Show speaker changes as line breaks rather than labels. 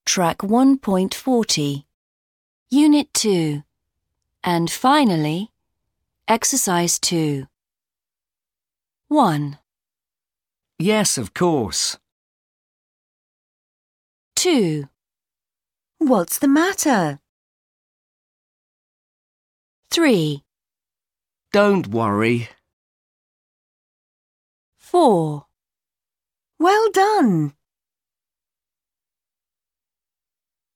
Track 1.40, Unit 2, and finally, Exercise 2. 1,
Yes, of course.
2,
What's the matter?
3,
Don't worry.
4.
Well done!